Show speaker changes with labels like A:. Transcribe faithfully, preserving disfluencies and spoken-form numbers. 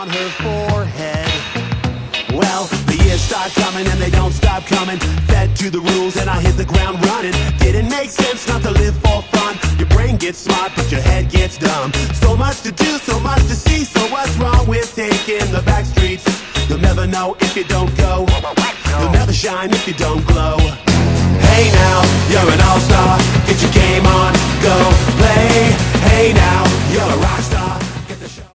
A: on her forehead. Well, the years start coming and they don't stop coming. Fed to the rules and I hit the ground running. Didn't make sense not to live for fun. Your brain gets smart but your head gets dumb. So much to do, so much to see. So what's wrong with taking the back streets? You'll never know if you don't go. You'll never shine if you don't glow.